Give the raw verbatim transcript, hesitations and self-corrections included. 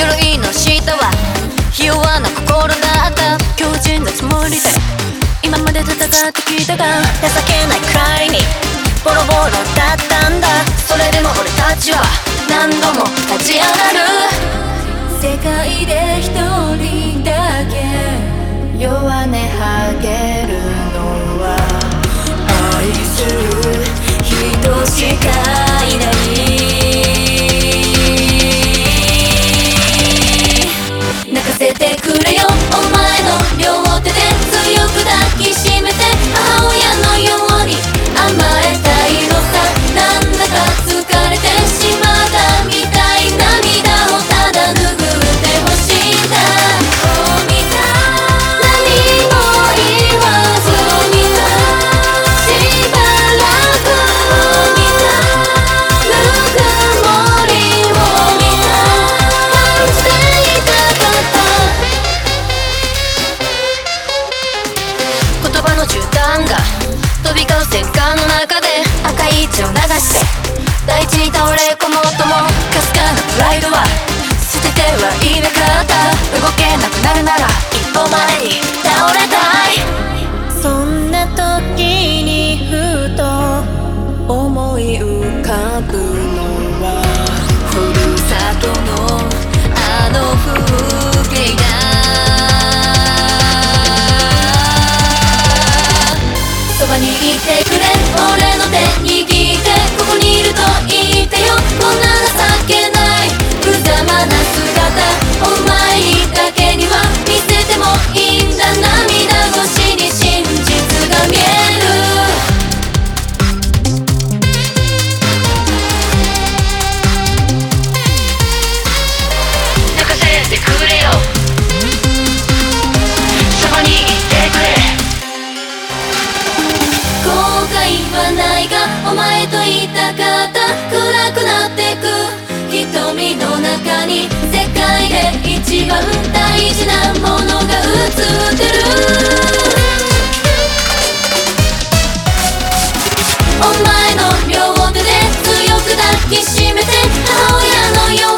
類の下はひ弱な心だった。強靭なつもりで今まで戦ってきたが、情けないくらいにボロボロだったんだ。それでも俺たちは何度も立ち上がる。世界で一人だけ弱音吐けるのは愛する人しかいない。泣かせてくれよお前の両手で強く抱きしめて、母親のように甘えたいのさ。なんだか疲れてしまったみたい、涙をただ拭ってほしいんだ。そう見た何も言わず見た、しばらく見た、ぬくもりを見た、感じていたかった。言葉の絨毯が飛び交う戦艦の中で赤い血を流して大地に倒れ込もうとも、かすかなプライドは捨ててはいなかった。動けなくなるなら一歩前に倒れたい。そんな時にふと思い浮かぶのはふるさとのあの風景だ。そばにいてくれ俺の手握って、ここにいると言ってよ。こんな情けない無様な姿お前にだけには見せてもいいんだ。涙越しに真実が見える。泣かせてくれよそばにいてくれ。後悔はないがお前といたかった。暗くなってく瞳の中に世界で一番大事なものが映ってる。お前の両手で強く抱きしめて、母親のよう